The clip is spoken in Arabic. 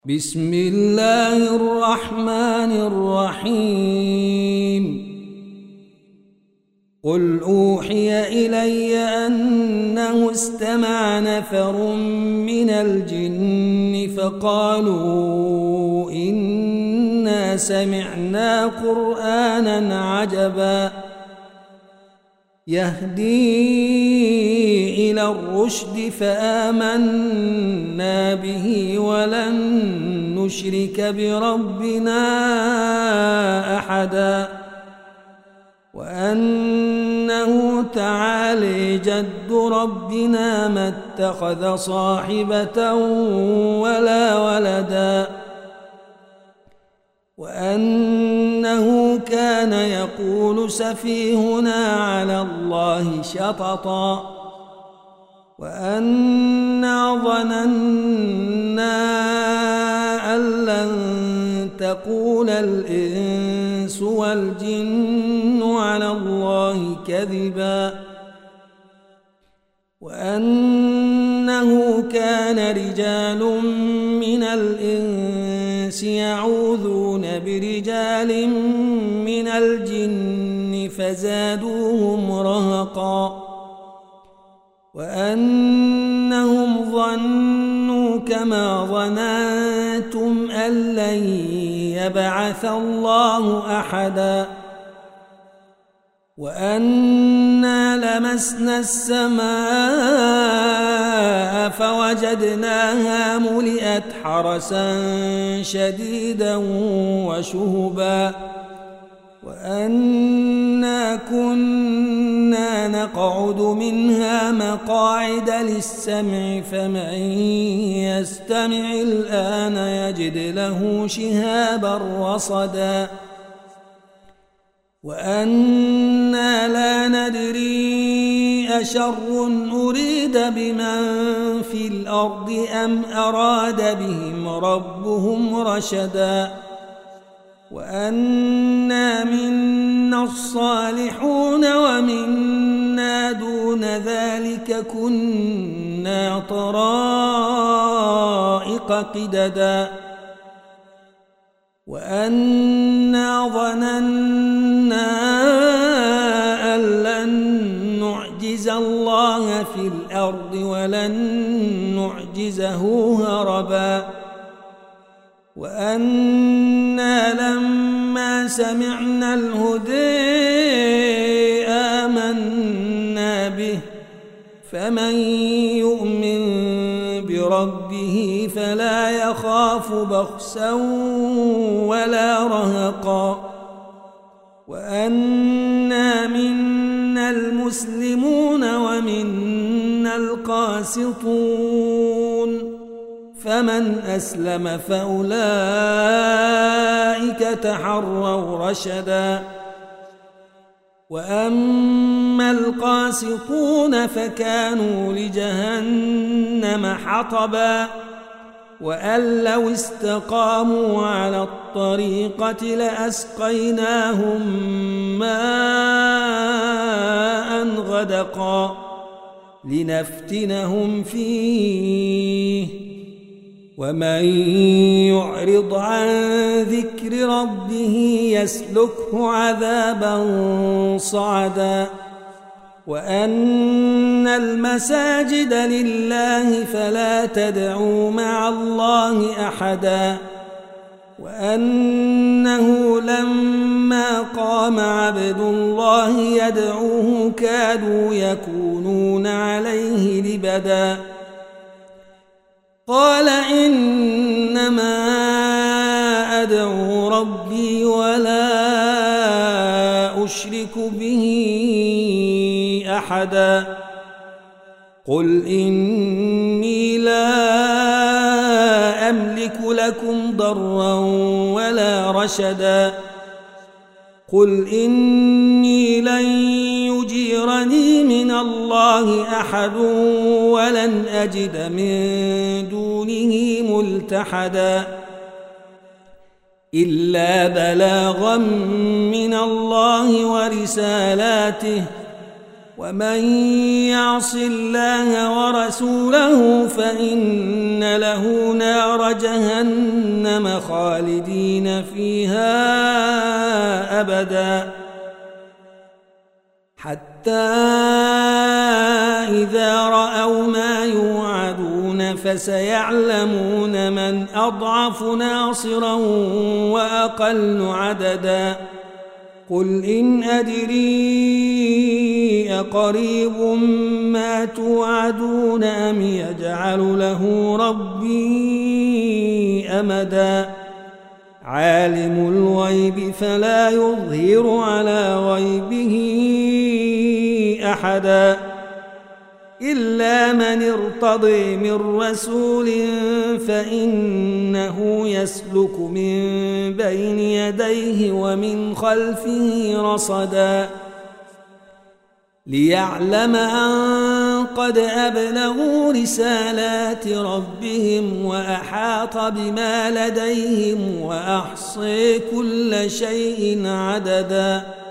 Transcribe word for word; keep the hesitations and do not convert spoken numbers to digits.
بسم الله الرحمن الرحيم قل أوحي إلي أنه استمع نفر من الجن فقالوا إنا سمعنا قرآنا عجبا يهدي إلى الرشد فآمنا به ولن نشرك بربنا أحدا وأنه تعالى جد ربنا ما اتخذ صاحبة ولا ولدا وأنه كان يقول سفيهنا على الله شططا وأنا ظننا أن لن تقول الإنس والجن على الله كذبا وأنه كان رجال من الإنس يعوذون برجال من الجن فزادوهم رهقا وأنهم ظنوا كما ظننتم أن لن يبعث الله أحدا وأنا لمسنا السماء فوجدناها ملئت حرسا شديدا وشهبا وأنا كنا نقعد منها مقاعد للسمع فمن يستمع الآن يجد له شهابا رصدا وأنا لا ندري أشر أريد بمن في الأرض أم أراد بهم ربهم رشدا وأنا منا الصالحون ومنا دون ذلك كنا طرائق قددا وأنا ظننا أن لن نعجز الله في الأرض ولن نعجزه هربا وأنا لما سمعنا الهدى آمنا به فمن يؤمن بربه فلا يخاف بخسا ولا رهقا وأنا منا المسلمون ومنا القاسطون فمن أسلم فأولئك تحروا رشدا وأما القاسطون فكانوا لجهنم حطبا وأن لو استقاموا على الطريقة لأسقيناهم ماء غدقا لنفتنهم فيه ومن يعرض عن ذكر ربه يسلكه عذابا صعدا وأن المساجد لله فلا تدعوا مع الله أحدا وأنه لما قام عبد الله يدعوه كادوا يكونون عليه لبدا قال إنما أدعو ربي ولا أشرك به أحدا قل إني لا أملك لكم ضرا ولا رشدا قل إني لن يجيرني من الله أحد ولن أجد من دونه ملتحدا إلا بلاغا من الله ورسالاته ومن يعص الله ورسوله فإن له نار جهنم خالدين فيها أبدا حتى إذا رأوا ما يوعدون فسيعلمون من أضعف ناصرا وأقل عددا قل إن أدري أقريب ما توعدون أم يجعل له ربي أمدا عالم الغيب فلا يظهر على غيبه أحدا إلا من ارتضي من رسول فإنه يسلك من بين يديه ومن خلفه رصدا ليعلم أن قد أبلغوا رسالات ربهم وأحاط بما لديهم وأحصي كل شيء عددا